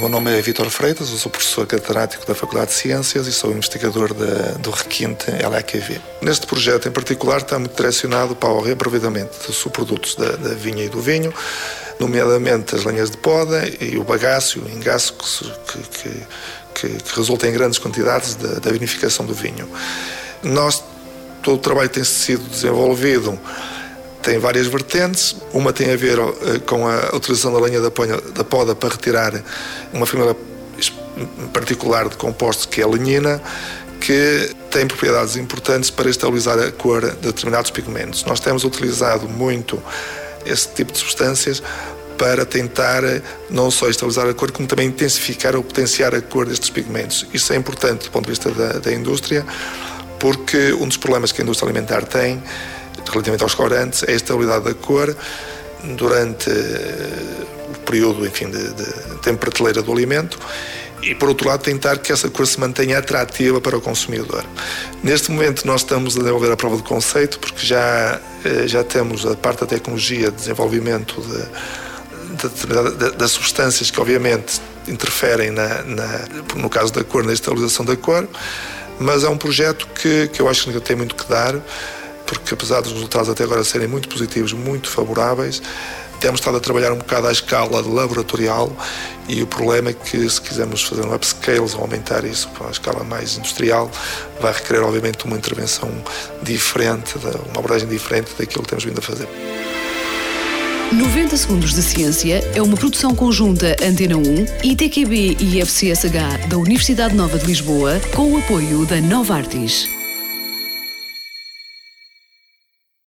meu nome é Vítor Freitas, eu sou professor catedrático da Faculdade de Ciências e sou investigador do requinte LAQV. Neste projeto em particular está muito direcionado para o reaproveitamento dos subprodutos da vinha e do vinho, nomeadamente as lenhas de poda e o bagaço, o engaço que resulta em grandes quantidades da vinificação do vinho. Todo o trabalho que tem sido desenvolvido tem várias vertentes. Uma tem a ver com a utilização da lenha da poda para retirar uma família particular de compostos que é a lignina, que tem propriedades importantes para estabilizar a cor de determinados pigmentos. Nós temos utilizado muito esse tipo de substâncias para tentar não só estabilizar a cor, como também intensificar ou potenciar a cor destes pigmentos. Isso é importante do ponto de vista da indústria, porque um dos problemas que a indústria alimentar tem relativamente aos corantes é a estabilidade da cor durante o período, enfim, de tempo prateleira do alimento e, por outro lado, tentar que essa cor se mantenha atrativa para o consumidor. Neste momento nós estamos a desenvolver a prova de conceito, porque já temos a parte da tecnologia de desenvolvimento das substâncias que obviamente interferem no caso da cor, na estabilização da cor, mas é um projeto que eu acho que ainda tem muito que dar, porque apesar dos resultados até agora serem muito positivos, muito favoráveis, temos estado a trabalhar um bocado à escala laboratorial e o problema é que se quisermos fazer um upscale ou aumentar isso para uma escala mais industrial, vai requerer obviamente uma intervenção diferente, uma abordagem diferente daquilo que temos vindo a fazer. 90 Segundos de Ciência é uma produção conjunta Antena 1, ITQB e FCSH da Universidade Nova de Lisboa, com o apoio da Novartis.